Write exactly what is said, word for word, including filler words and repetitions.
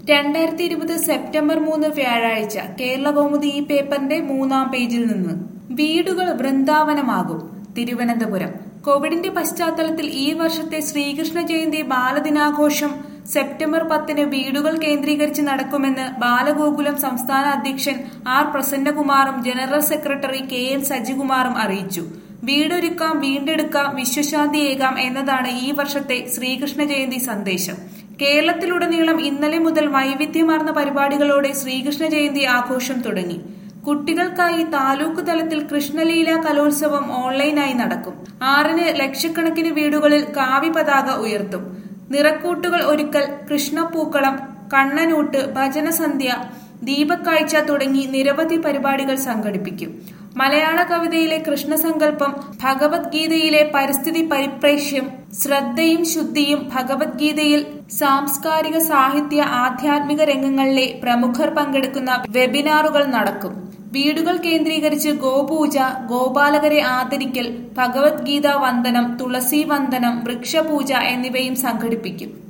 രണ്ടായിരത്തി ഇരുപത് സെപ്റ്റംബർ മൂന്ന് വ്യാഴാഴ്ച കേരളകൗമുദി ഈ പേപ്പറിന്റെ മൂന്നാം പേജിൽ നിന്ന് വീടുകൾ വൃന്ദാവനമാകും. തിരുവനന്തപുരം കോവിഡിന്റെ പശ്ചാത്തലത്തിൽ ഈ വർഷത്തെ ശ്രീകൃഷ്ണ ജയന്തി ബാലദിനാഘോഷം സെപ്റ്റംബർ പത്തിന് വീടുകൾ കേന്ദ്രീകരിച്ച് നടക്കുമെന്ന് ബാലഗോകുലം സംസ്ഥാന അധ്യക്ഷൻ ആർ പ്രസന്നകുമാറും ജനറൽ സെക്രട്ടറി കെ എൻ സജികുമാറും അറിയിച്ചു. വീടൊരുക്കാം, വീണ്ടെടുക്കാം, വിശ്വശാന്തിയേകാം എന്നതാണ് ഈ വർഷത്തെ ശ്രീകൃഷ്ണ ജയന്തി സന്ദേശം. കേരളത്തിലുടനീളം ഇന്നലെ മുതൽ വൈവിധ്യമാർന്ന പരിപാടികളോടെ ശ്രീകൃഷ്ണ ജയന്തി ആഘോഷം തുടങ്ങി. കുട്ടികൾക്കായി താലൂക്ക് തലത്തിൽ കൃഷ്ണലീല കലോത്സവം ഓൺലൈനായി നടക്കും. ആറിന് ലക്ഷക്കണക്കിന് വീടുകളിൽ കാവി പതാക ഉയർത്തും. നിറക്കൂട്ടുകൾ ഒരുക്കൽ, കൃഷ്ണപ്പൂക്കളം, കണ്ണനൂട്ട്, ഭജനസന്ധ്യ, ദീപക്കാഴ്ച തുടങ്ങി നിരവധി പരിപാടികൾ സംഘടിപ്പിക്കും. മലയാള കവിതയിലെ കൃഷ്ണസങ്കല്പം, ഭഗവത്ഗീതയിലെ പരിസ്ഥിതി പരിപ്രേക്ഷ്യം, ശ്രദ്ധയും ശുദ്ധിയും, ഭഗവത്ഗീതയിൽ സാംസ്കാരിക സാഹിത്യ ആധ്യാത്മിക രംഗങ്ങളിലെ പ്രമുഖർ പങ്കെടുക്കുന്ന വെബിനാറുകൾ നടക്കും. വീടുകൾ കേന്ദ്രീകരിച്ച് ഗോപൂജ, ഗോപാലകരെ ആദരിക്കൽ, ഭഗവത്ഗീത വന്ദനം, തുളസി വന്ദനം, വൃക്ഷപൂജ എന്നിവയും സംഘടിപ്പിക്കും.